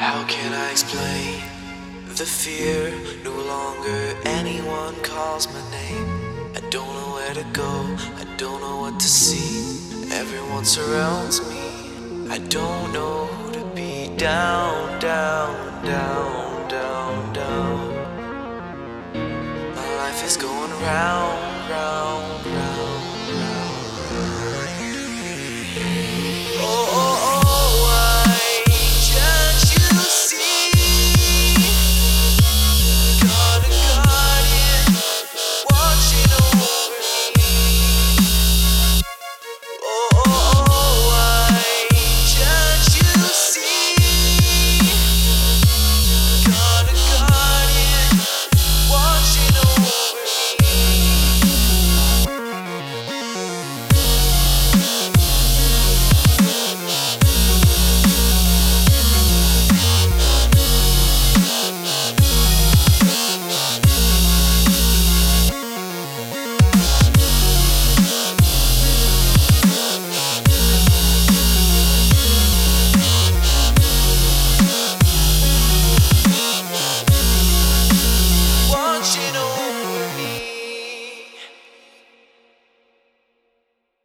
How can I explain the fear? No longer anyone calls my name. I don't know where to go, I don't know what to see. Everyone surrounds me, I don't know who to be. Down, down, down, down, down. My life is going round